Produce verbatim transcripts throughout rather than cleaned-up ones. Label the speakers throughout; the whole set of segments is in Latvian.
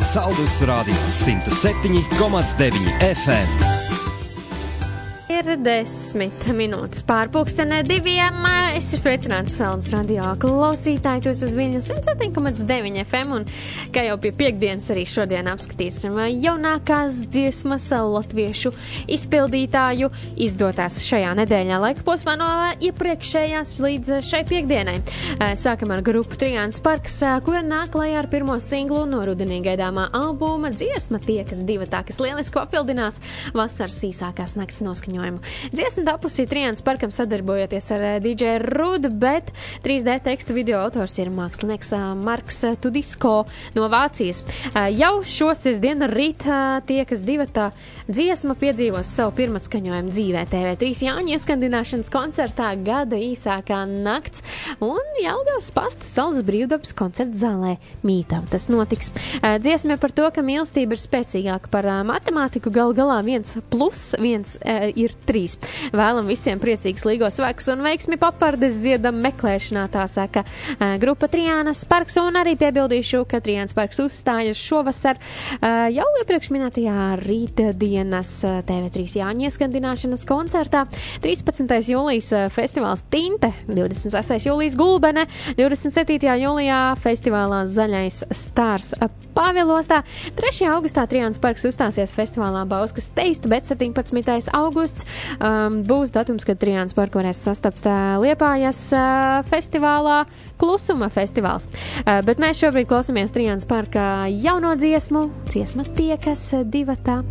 Speaker 1: Saldus Radio simt septiņi komats deviņi F M.
Speaker 2: Ir desmit minūtes pārpūkstenē diviem. Es esmu sveicināts Saldus radio klausītāji, tos uz Viļņas simt septiņi komats deviņi F M, un kā jau pie piekdienas arī šodien apskatīsim jaunākās dziesmas latviešu izpildītāju izdotās šajā nedēļā laika posmā no iepriekšējās līdz šai piekdienai. Sākam ar grupu Trijāns Parks, kura nāk klajā ar pirmo singlu no rudenī gaidāmā albuma dziesma Tiekas divatā, kas lieliski papildinās vasaras īsākās nakts noskaņojumu. Dziesma tapusi Trijāns Parkam sadarbojoties ar D J Rudu, bet trīs D tekstu video autors ir mākslinieks Marks Tudisko no Vācijas. Jau šo sestdienu rīt Tiekas divatā dziesma piedzīvos savu pirmatskaņojumu dzīvē T V trīs Jāņu ieskandināšanas koncertā Gada īsākā nakts un Jelgavas pasta Salas brīvdabas koncerta zālē Mītava. Tas notiks. Dziesma par to, ka mīlestība ir spēcīgāka par matemātiku, gal galā viens plus viens ir trīs. Vēlam visiem priecīgs līgo svēks un veiksmi papardes ziedam meklēšanā, tā saka uh, grupa Trijānas Parks, un arī piebildīšu, ka Trijāns Parks uzstājas šovasar uh, jau iepriekš minētajā rītdienas uh, T V trīs Jāņu ieskandināšanas koncertā. trīspadsmitais jūlijas uh, festivāls Tinte, divdesmit sestais jūlijas Gulbene, divdesmit septītajā jūlijā festivālā Zaļais stārs uh, Pāvilostā, trešajā augustā Trijāns Parks uzstāsies festivālā Bauskas Teista, bet septiņpadsmitais augusts Um, būs datums, kad Trijāns Parku varēs sastapt uh, Liepājas uh, festivālā Klusuma festivāls. Uh, bet mēs šobrīd klausamies Trijāns Parka jauno dziesmu, dziesma Tiekas divatā.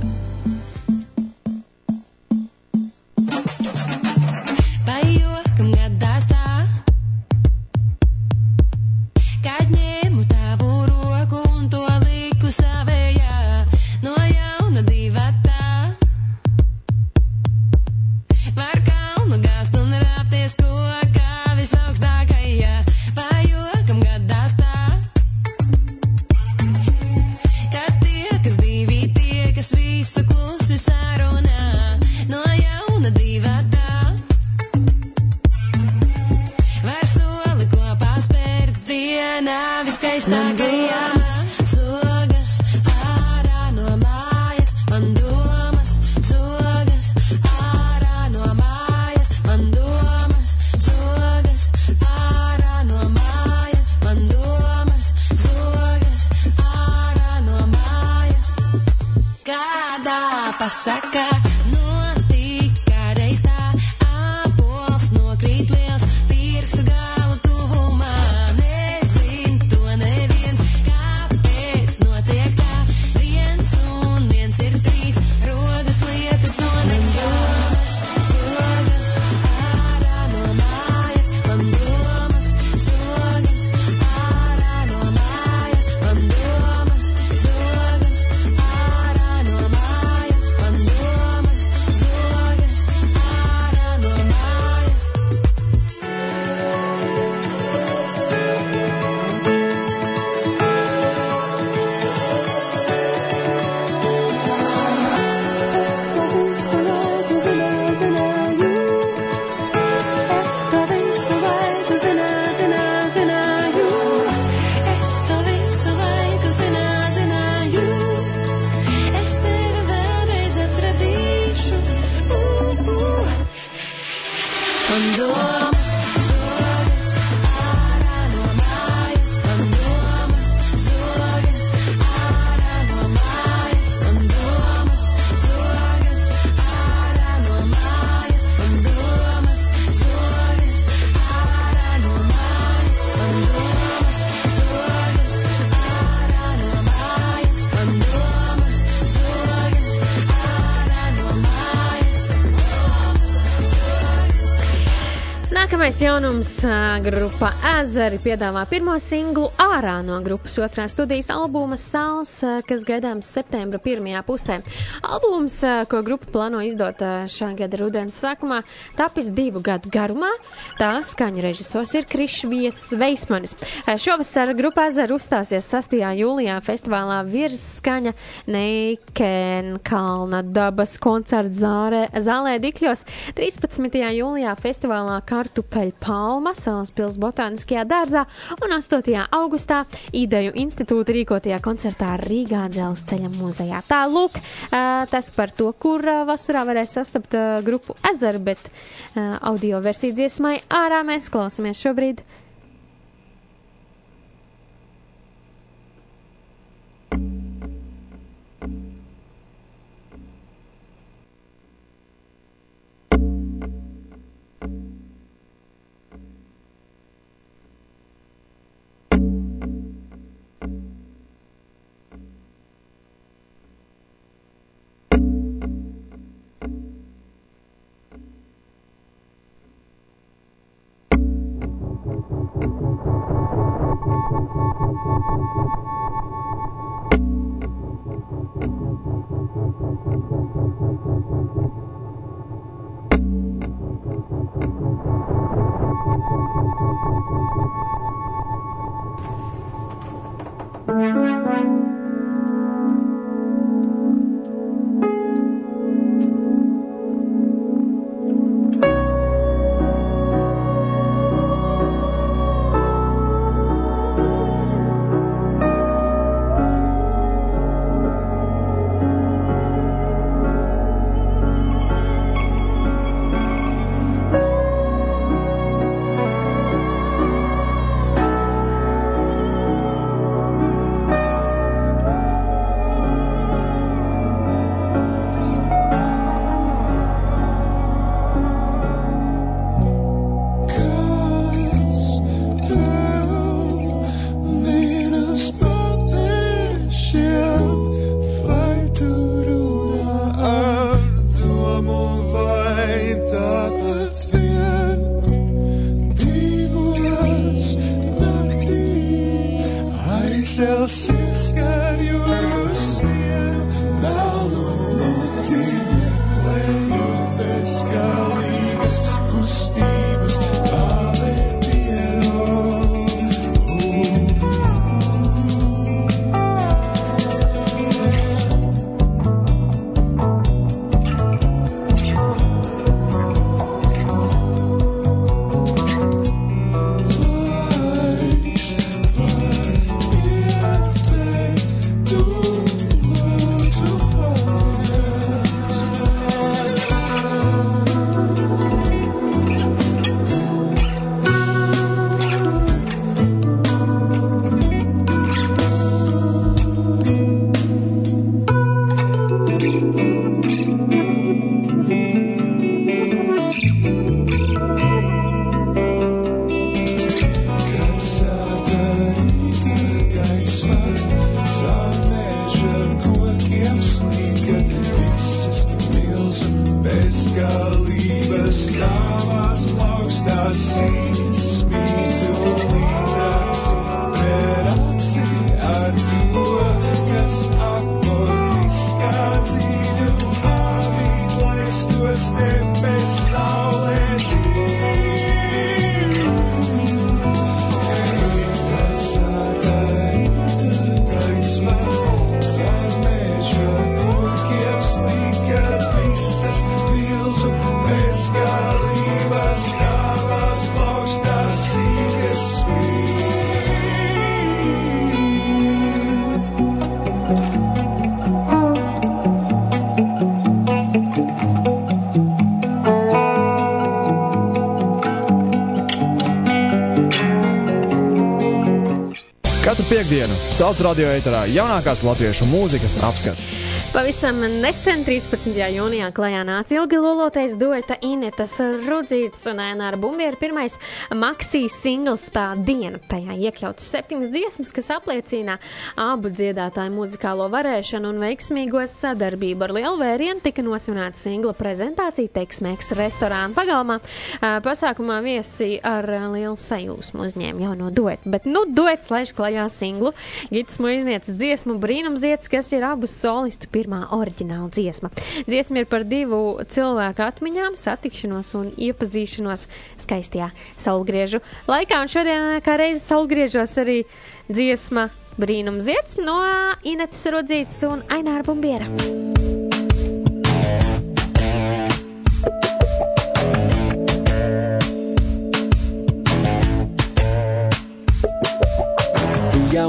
Speaker 3: Pasaka, notika reiz tā, ābols nokrīt liels, pirkstu galu tuvumā, nezin to neviens, kāpēc notiek tā, viens un viens ir trīs, rodas lietas no nedomas, sogas, ārā no mājas, man domas, sogas, ārā no mājas, man domas, sogas, ārā no mājas. Domas, sogas, ārā no mājas. Es to visu laiku zināju, zināju. Es tevi vēlreiz atradīšu. Uh, uh. Man domas, sogas, ārā no mājas. Man domas, sogas, ārā no mājas. Man domas, sogas, ārā no mājas. Man domas, sogas, ārā no mājas. Man domas, sogas, ārā no mājas. Man domas, sogas, ārā no mājas.
Speaker 2: Nākamais jaunums grupa Ezeri piedāvā pirmo singlu ārā no grupas otrā studijas albuma Sals, kas gaidāms septembra pirmajā pusē. Albums, ko grupa plāno izdot šā gada rudens sākumā, tapis divu gadu garumā. Tā skaņu režisors ir Krišvijas Veismanis. Šovasar grupa Ezeri uzstāsies sastajā jūlijā festivālā Virsskaņa Neikenkalna dabas koncerta zālē, zālē Dikļos, trīspadsmitajā jūlijā festivālā Kartupe Rokaļpalma Salaspils botāniskajā dārzā un astotajā augustā Ideju institūta rīkotajā koncertā Rīgā Dzelzceļa muzejā. Tā lūk, tas par to, kur vasarā varēs sastapt grupu Ezeru, bet audio versiju dziesmai ārā mēs klausamies šobrīd.
Speaker 4: Piekdienu, Sauc radio ēterā jaunākās latviešu mūzikas apskats.
Speaker 2: Pavisam nesen trīspadsmitajā jūnijā klajā nāca ilgi lolotais dueta Inetas Rudzītes un Aināra Bumbiera pirmais Maxī singls Tā diena. Tajā iekļautas septiņas dziesmas, kas apliecina abu dziedātāju muzikālo varēšanu un veiksmīgo sadarbību. Ar lielu vērienu tika nosvinēta singla prezentācija Teksmeks restorāna pagalmā. Pasākumā viesi ar lielu sajūsmu uzņēma jauno duetu, bet nu duets laiž klajā singlu Gitas Muiznieces dziesmu Brīnumzietis, kas ir abu solistu pirmā oriģināla dziesma. Dziesma ir par divu cilvēku atmiņām, satikšanos un iepazīšanos skaistajā saulgriežu laikā. Un šodien kā reizi saulgriežos arī dziesma Brīnumzietis no Inetas Rudzītes un Aināra Bumbiera.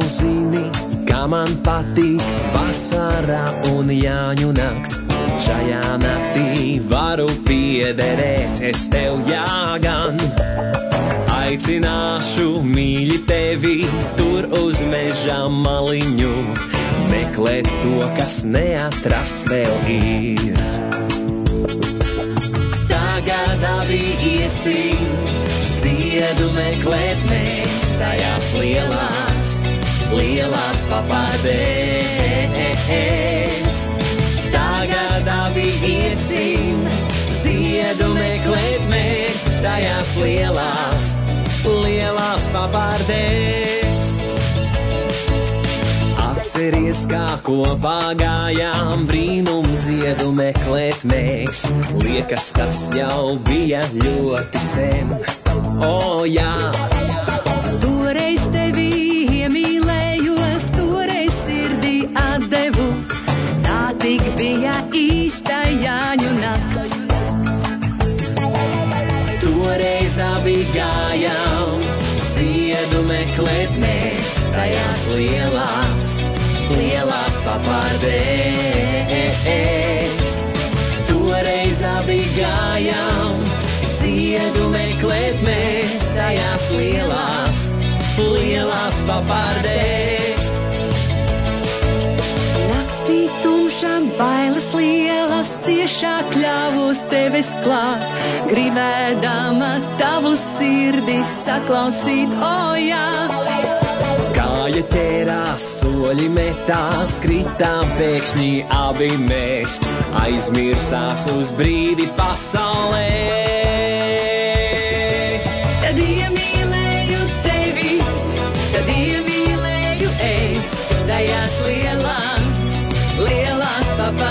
Speaker 5: zini, kā man patīk vasarā un Jāņu nakts. Šajā naktī varu piederēt es tev, jāgan. Aicināšu mīļi tevi tur uz meža maliņu, meklēt to, kas neatras vēl ir. Tagad abi iesim ziedu meklēt mēs tajās lielās, lielās papardēs. Tagad abi iesim ziedu meklēt mēs tajās lielās, lielās papardēs. Atceries, kā kopā gājām brīnum ziedu meklēt mēs. Liekas, tas jau bija ļoti sen. O, jā!
Speaker 3: Toreiz tevi iemīlējos, toreiz sirdī atdevu. Tā tik bija īsta Jāņu nakts.
Speaker 5: Toreiz abi gājām ziedu meklēt mēs tajās lielās, lielās papardēs. Toreiz abi gājām ziedu meklēt mēs tajās lielās, lielās papardēs.
Speaker 3: Nakts bija tumša, bailes lielas, ciešā kļāvos tevis klāt. Gribēdama tavu sirdi saklausīt, o jā.
Speaker 5: Kāja ķērās, soļi metās, kritām pēkšņi abi mēs. Aizmirsās uz brīdi pasaulē.
Speaker 3: Tad iemīlēju tevi, tad iemīlēju es tajās lielās, lielās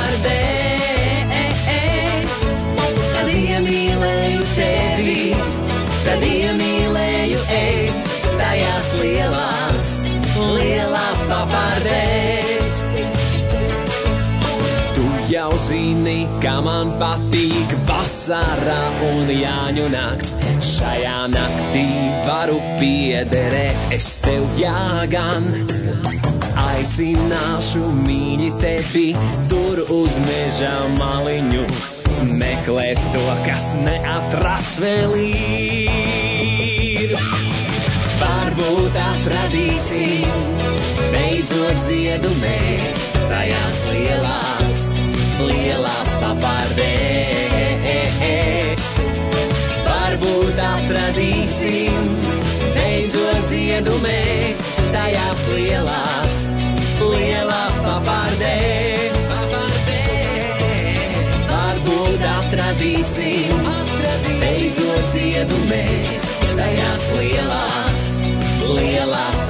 Speaker 3: papardēs. Tad iemīlēju tevi, tad iemīlēju es tajās lielās, lielās papardēs.
Speaker 5: Tu jau zini, kā man patīk vasarā un Jāņu nakts. Šajā naktī varu piederēt es tev, jāgan. Aicināšu mīļi tevi tur uz meža maliņu, meklēt to, kas neatrast vēl ir. Varbūt atradīsim beidzot ziedu mēs tajās lielās, lielās papardēs. Varbūt atradīsim beidzot ziedu mēs tajās lielās, lielās papardēs. Varbūt atradīsim beidzot ziedu mēs tajās lielās, lielās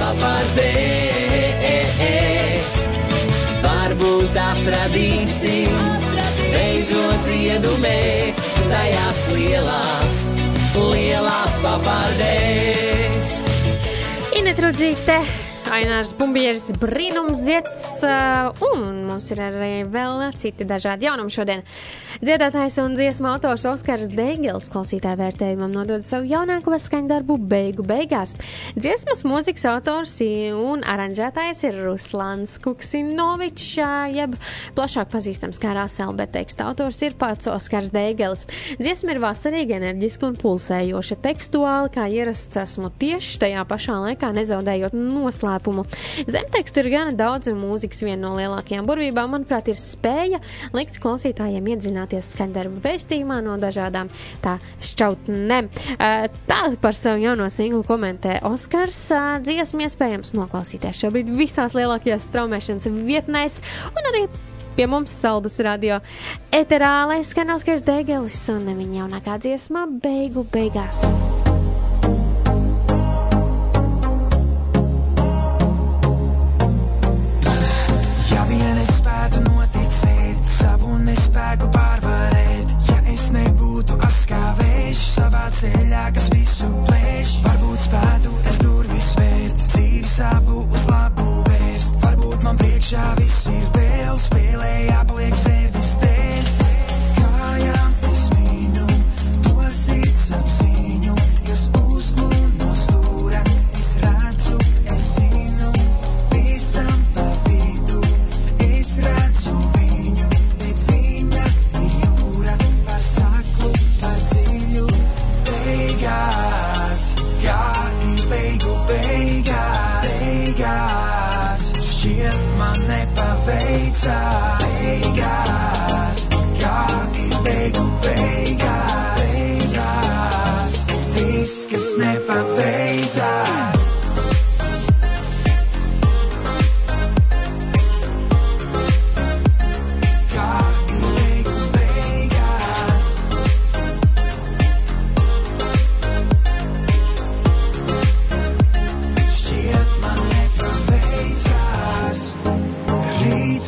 Speaker 5: papardēs. Varbūt atradīsim beidzot ziedu mēs tajās lielās, lielās papardēs.
Speaker 2: Inet Rudzīte, Ainārs Bumbieris, Brīnumziets, un mums ir arī vēl citi dažādi jaunumi šodien. Dziedātājs un dziesmu autors Oskars Deigels klausītāju vērtējumam nodod savu jaunāko skaņdarbu Beigu beigās. Dziesmas mūzikas autors un aranžētājs ir Ruslans Kuksinovičs, jeb plašāk pazīstams kā Rasel, bet teksta autors ir pats Oskars Deigelis. Dziesma ir vasarīga, enerģiska un pulsējoša, tekstuāli, kā ierasts esmu tieši tajā pašā laikā nezaudējot noslēpumu. Zemtekstu ir gana daudz, un mūzikas viena no lielākajām burvībām, manuprāt, ir spēja likt klausītājiem iedziļināties skaņdarbu vēstījumā no dažādām tā šķautnēm. Tā par savu jauno singlu komentē Oskars. Dziesmu iespējams noklausīties šobrīd visās lielākajās straumēšanas vietnēs un arī pie mums Saldus radio eterā, lai skan Oskars Deigelis un viņa jaunākā dziesma Beigu beigās.
Speaker 6: Savu nespēku pārvarēt, ja es nebūtu askāvējis savā ceļā, kas visu plēš. Varbūt spētu es durvis vērt, dzīvi savu uz labu vērst. Varbūt man priekšā viss ir vēl, spēlē jāpaliek sevis dēļ. Kājām es mīnu, to sirds apziņu, kas uzlūn no stūra. Es redzu, es zinu,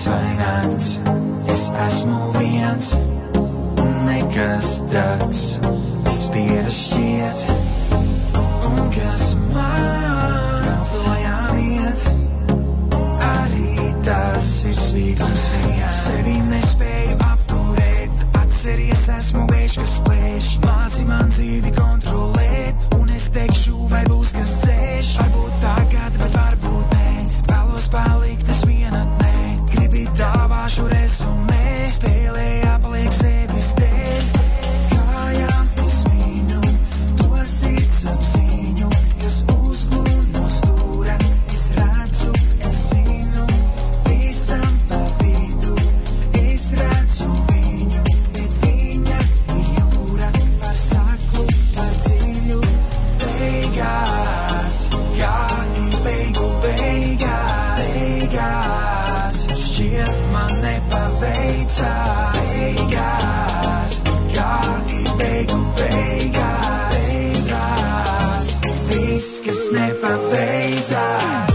Speaker 6: rīts vai nakts, es esmu viens, nekas traks, viss pieras šķiet, un kas man projām iet, arī tas ir svīgums viens. Sevi nespēju apturēt, atceries esmu vējš, kas plēš, māci man dzīvi kontrolēt, un es teikšu, vai būs kas dzēš, varbūt tagad, bet varbūt nē, vēlos palikt es vienatnē, gribi dāvāšu rezumē, spēlē jāpaliek sevis dēļ, kājām es mīnu, to sirds apziņu, kas uzlūd no stūra, es redzu, es zinu, visam pa vidu, es redzu viņu, bet viņa ir jūra, par saklu, par dziļu, beigās, kā ir beigu beigās, beigās, šķiet man nepaveicās, beigās, kā ir beigu beigās, beigās, viss, kas nepaveicās.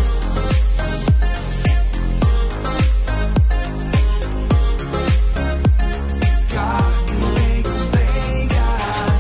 Speaker 6: Kā ir beigu beigās,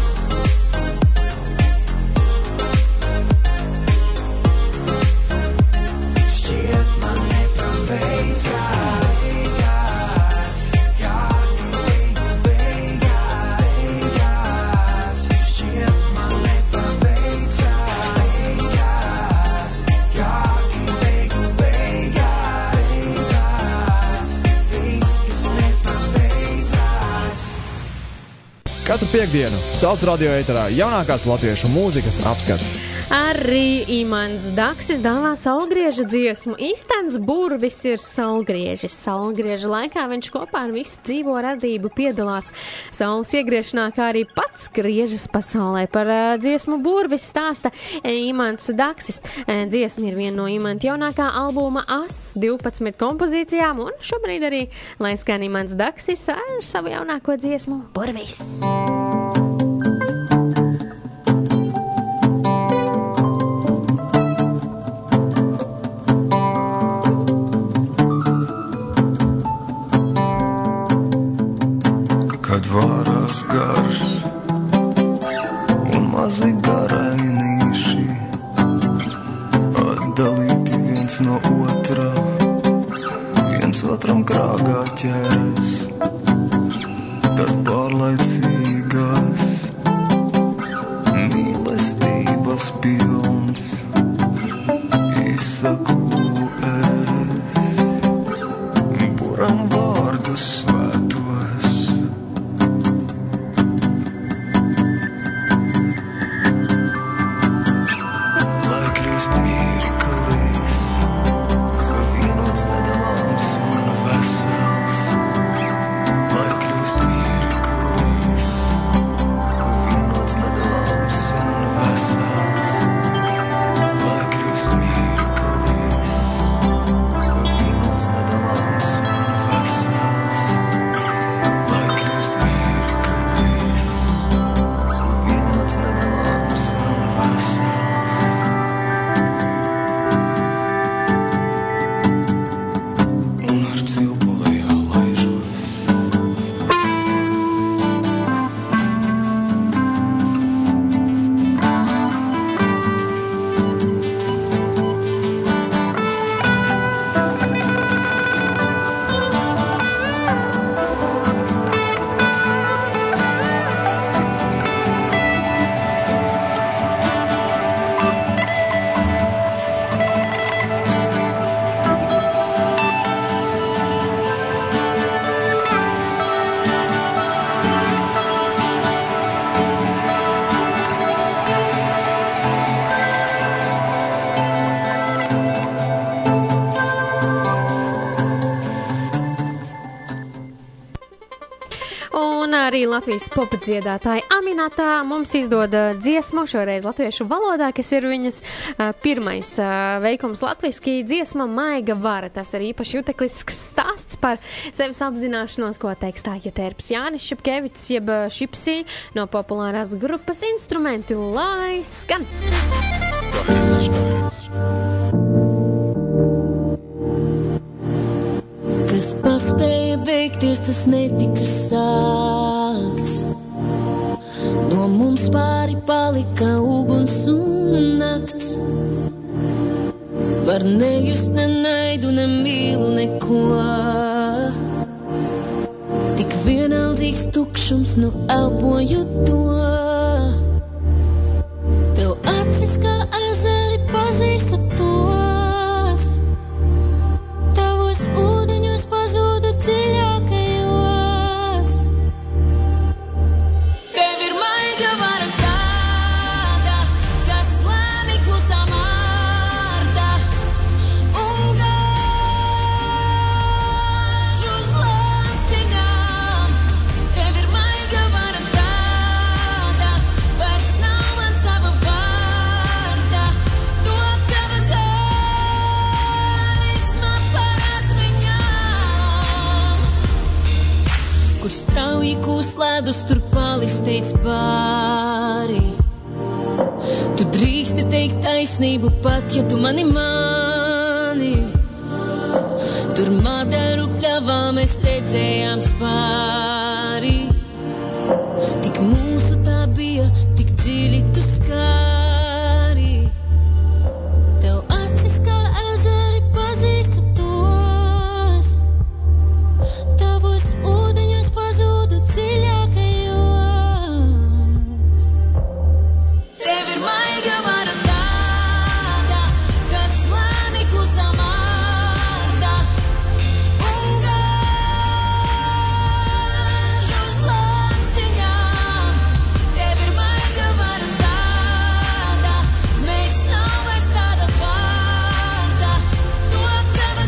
Speaker 6: šķiet man nepaveicās, beigās, kā ir beigu beigās, beigās, šķiet man nepaveicās, beigās, kā ir beigu beigās, beigās, viss, kas nepaveicās.
Speaker 4: Katru piekdienu sauc radio ēterā jaunākās latviešu mūzikas apskats.
Speaker 2: Arī Imants Daksis dāvā saulgrieža dziesmu. Īstens burvis ir saulgriežis. Saulgrieža laikā viņš kopā ar visu dzīvo radību piedalās saules iegriešanā, kā arī pats griežas pasaulē. Par uh, dziesmu burvis stāsta Imants Daksis. Uh, dziesma ir viena no Imanta jaunākā albuma As divpadsmit kompozīcijām, un šobrīd arī lai skan Imants Daksis ar savu jaunāko dziesmu Burvis.
Speaker 6: Kad vārās gars un mazi garainīši atdalīti viens no otra, viens otram krāgā ķeras, tad pārlaicīgas mīlestības pilns izsaku es, buram vārdus svētos.
Speaker 2: Arī Latvijas popa dziedātāja Aminatā mums izdoda dziesmu, šoreiz latviešu valodā, kas ir viņas uh, pirmais uh, veikums latviski dziesma Maiga vara. Tas ir īpaši juteklisks stāsts par sevis apzināšanos, ko tekstā ietērps Jānis Šepkevics, jeb Šipsī no populārās grupas Instrumenti, lai skan!
Speaker 3: Ты kas paspēja beigties, tas netika sākts. No mums pāri palika uguns un nakts. Var nejust ne naidu, ne mīlu, neko. Tik vienaldzīgs tukšums, nu elpoju to. Tev acis kā ezeri pazīsta tos. Tavos ūdeņos pazūdu dziļākajos. Tev ir maiga vara tāda, kas lēni klusā mārda un gāž uz lāstiņām. Tev ir maiga vara tāda, vairs nav man sava vārda. Top tava gaisma par atmiņām. Kur strauji kūs ledus, tur palisteic pāri. Tu drīksti teikt taisnību pat, ja tu mani mani. Tur Madaru pļavā mēs redzējām spāri. Tik mūsu tā bija, tik dziļi tu skāri. Tev acis kā ezeri pazīsta tos. Tavos ūdeņos pazūdu dziļākajos. Tev ir maiga vara tāda, kas lēni klusā mārda un gāž uz lāstiņām. Tev ir maiga vara tāda, mēs nav vairs tāda vārda. Top tava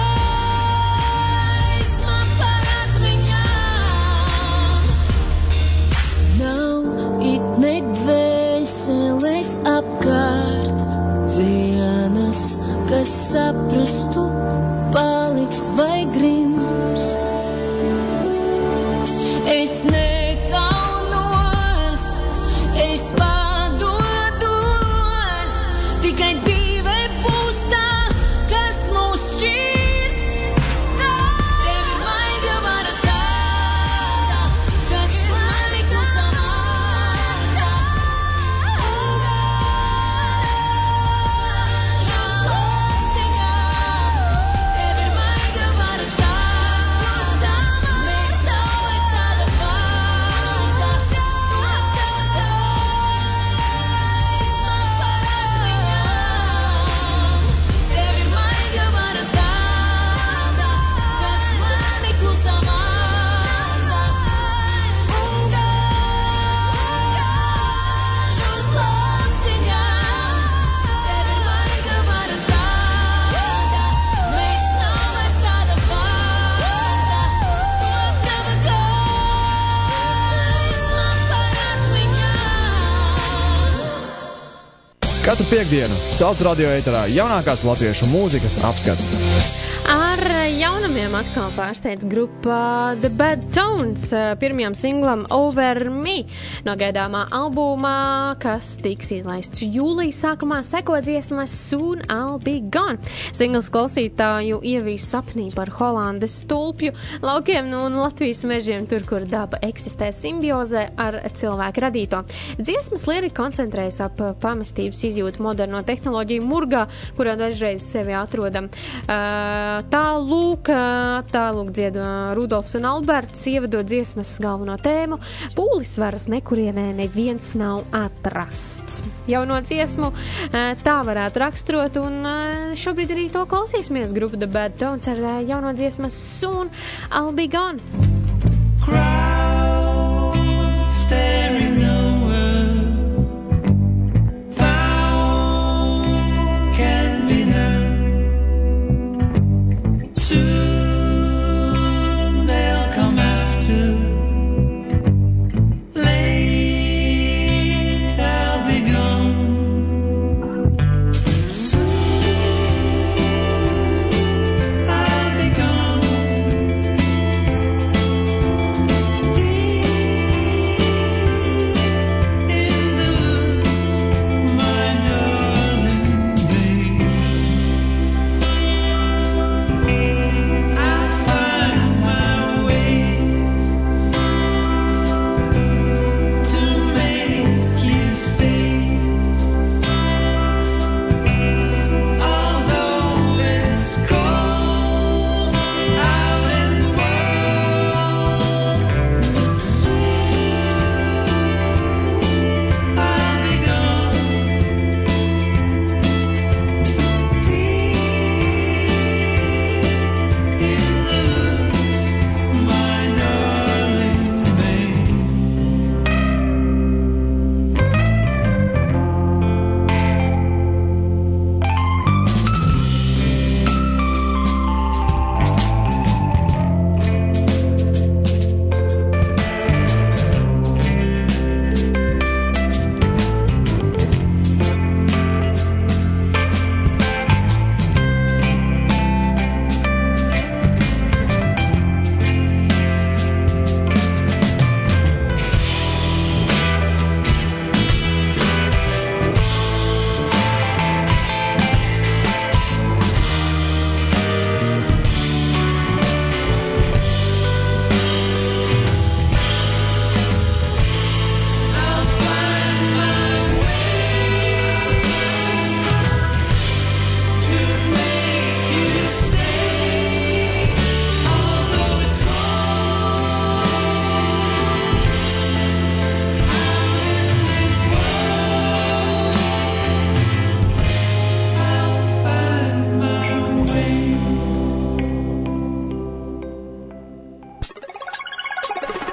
Speaker 3: gaisma par atmiņām. Nav it ne dvēseles apkārt, vienas, kas saprastu, paliks vai grims. Es nekaunos, es padodos, tikai dzīve būs tā, kas mūs šķirs. Tev ir maiga vara tāda, kas lēni klusā mārda un gāž uz lāstiņām. Tev ir maiga vara tāda, mēs nav vairs tāda vārda. Top tava gaisma par atmiņām. Tev ir maiga vara tāda, kas lēni klusā mārda un gāž uz lāstiņām. Tev ir maiga vara tāda, mēs nav vairs tāda vārda. Top tava gaisma par atmiņām.
Speaker 4: Katru piekdienu sauc radio ēterā jaunākās latviešu mūzikas apskats.
Speaker 2: Ar jaunumiem atkal pārsteidz grupa The Bad Tones pirmajam singlam Over Me no gaidāmā albumā, kas tiks ielaists jūlijas sākumā, seko dziesma Soon I'll Be Gone. Singls klausītāju ievīs sapnī par Holandes stulpju laukiem un Latvijas mežiem, tur, kur daba eksistē simbiozē ar cilvēku radīto. Dziesmas lirika koncentrējas ap pamestības izjūtu moderno tehnoloģiju murgā, kurā dažreiz sevi atrodam. Uh, Tālūk, tālūk dzied Rudolfs un Alberts, ievadot dziesmas galveno tēmu. Pūlis varas nekurienē neviens nav atrasts. Jauno dziesmu tā varētu raksturot, un šobrīd arī to klausīsimies. Grupa The Bad Tones ar jauno dziesmu Soon I'll Be Gone.
Speaker 6: Crowd staring over, found can't be done. Soon they'll come after. Late I'll be gone. Soon I'll be gone. Deep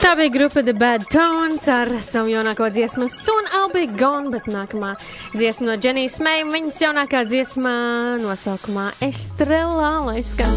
Speaker 2: Tā bija grupa The Bad Tones ar savu jaunāko dziesmu Soon I'll Be Gone, bet nākamā dziesma no Jenijas May, viņas jaunākā dziesma nosaukumā Estrella, lai skan.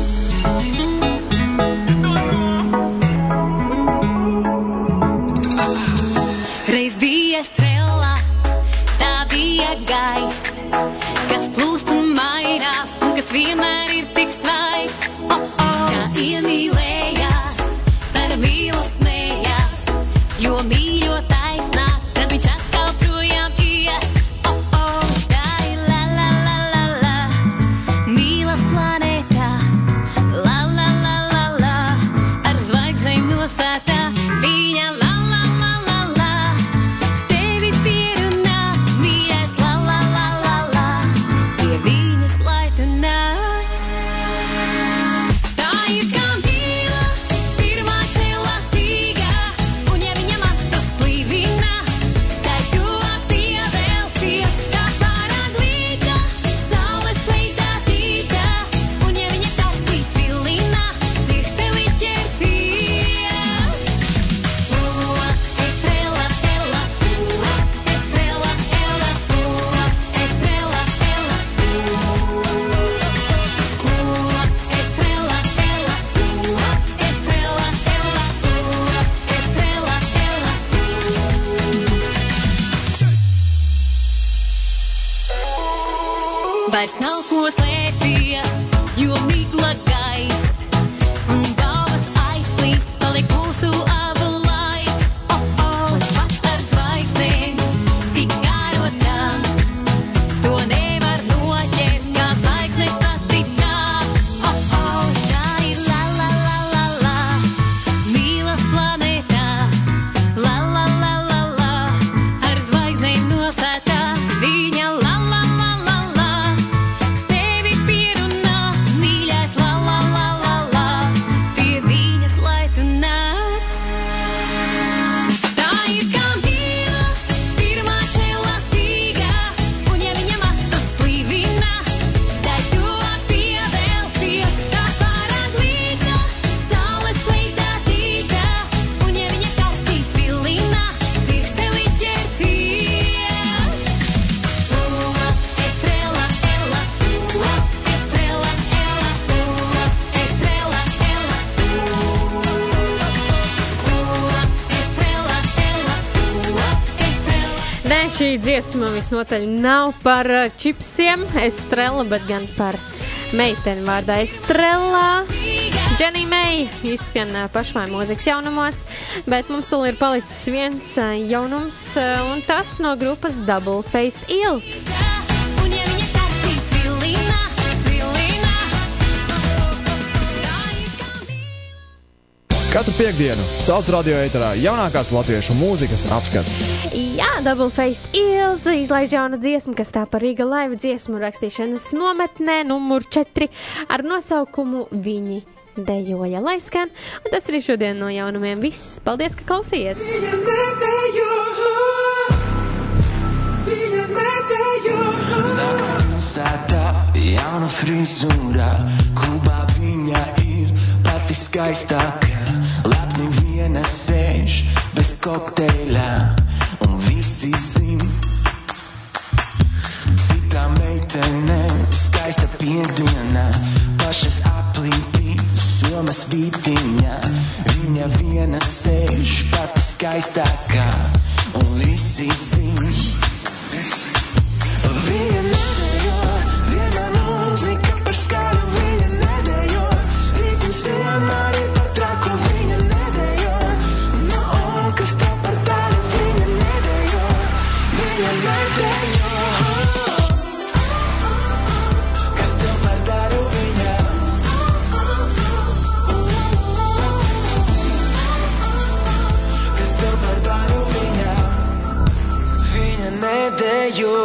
Speaker 3: Reiz bija estrella, tā bija gaiss, kas plūst un mainās, un kas vienmēr ir tik svaigs. Oh, oh, kā iemīlējās, par mīlu smējās, jo mīļo taisnāk, tad viņš atkal projām iet. Oh, oh, tā ir la la la la la, mīlas planētā, la la la la la, ar zvaigznēm nosētā, viņa la la la la la, tevi pierunā, mīļais la la la la la, pie viņas lai tu nāc. Tā ir kā mīla, pirmā čelā stīgā, un ja viņa matas plīvina, tai tu atpievēlties, kā paraglīta, saules leitā tītā, un ja viņa taustīs vilina, dzirksteli ķerties. Ua, estrella, ella, ua, estrella, ella, ua, estrella, ella, ua, estrella, ella, ua, estrella, ella, ua, estrella, ella, ua. Vairs nav ko slēpties, jo migla gaist, un galvas aizplīst, paliek mūsu aba light. Oh, oh, un pat ar zvaigznēm, tik garotām, to nevar noķert, kā zvaigzne pati tā. Oh, oh, tā ir la la la la la, mīlas planētā, la la la la la, ar zvaigznēm nosētā, viņa la la la la la, tevi pierunā, mīļais la la la la la, pie viņas lai tu nāc. Tā ir kā mīla, pirmā čelā stīgā, un ja viņa matas plīvina, tai tu atpievēlties, kā paraglīta, saules leitā tītā, un ja viņa taustīs vilina, dzirksteli ķerties. Ua, estrella, ella, ua, estrella, ella, ua, estrella, ella, ua, estrella, ella, ua, estrella.
Speaker 2: Nē, šī dziesma visnotaļ nav par uh, čipsiem Estrella, bet gan par meiteni vārdā Estrella. Jenija May izskan uh, pašmāju mūzikas jaunumos, bet mums vēl ir palicis viens uh, jaunums, uh, un tas no grupas Double Faced Eels.
Speaker 3: Un ja viņa taustīs vilina, svilina, tā ir kā mīla.
Speaker 4: Katru piekdienu Sauc radio ēterā jaunākās latviešu mūzikas apskats.
Speaker 2: Jā, Double Faced Eels izlaiž jaunu dziesmu, kas tā par Rīga Live dziesmu rakstīšanas nometnē numur četri ar nosaukumu Viņi dejoja, lai skan. Un tas arī šodien no jaunumiem viss. Paldies, ka klausījies!
Speaker 6: Viņa nedējo, viņa nedējo.
Speaker 7: Nakts pilsētā, jauna frizūrā, klubā viņa ir pati skaistākā. Lepni viena sēž bez kokteļā, un visi zin. Citām meitenēm skaista piedienā, pašas aplīpī somas vītiņā. Viņa viena sēž pati skaistākā, un visi zin. Viņa nedējo, viena mūzika par skaļu, viņa nedējo. Rītins vienmēr ir par traku, viņa nedējo. No, kas tev par tālu, viņa nedējo, viņa nedējo. Kas tev par tālu, viņa. Kas tev par tālu, viņa. Viņa nedējo.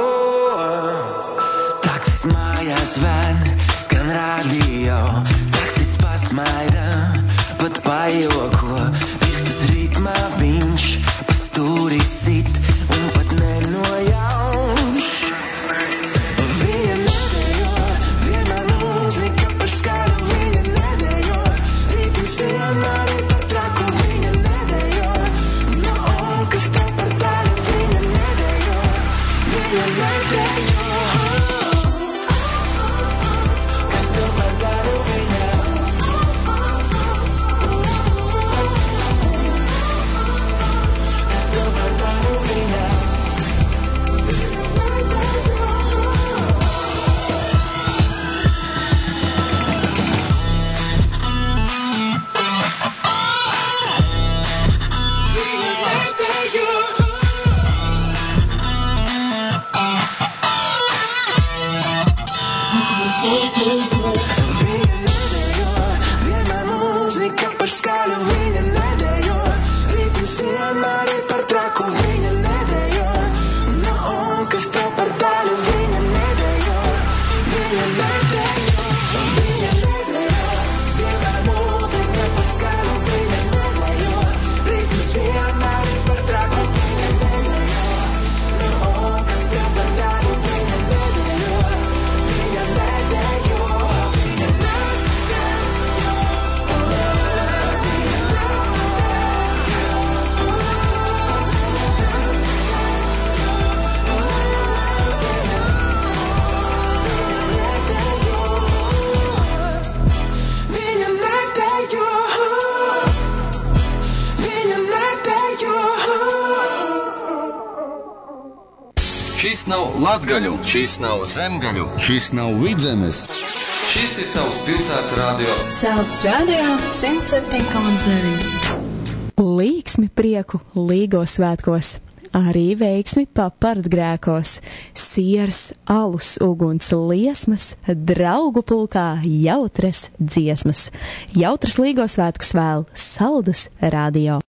Speaker 7: Taksis mājās vēn, skan radio, taksis pasmaida, pat pajoko, pirkstus ritmā viņš pa stūri sit un pat nenojauš. Viņa nedējo, viena mūzika par skaļu, viņa nedējo, rītins vienmēr ir par traku, viņa nedējo.
Speaker 8: Šis nav latgaļu, šis nav zemgaļu, šis nav vidzemes. Šis ir tavs pilsētas radio.
Speaker 9: Celts radio simt septiņi komats deviņi.
Speaker 10: Līksmi prieku līgo svētkos, arī veiksmi papartgrēkos, siers, alus, uguns, liesmas, draugu pulkā jautras dziesmas. Jautras līgo svētkus vēl Saldus radio.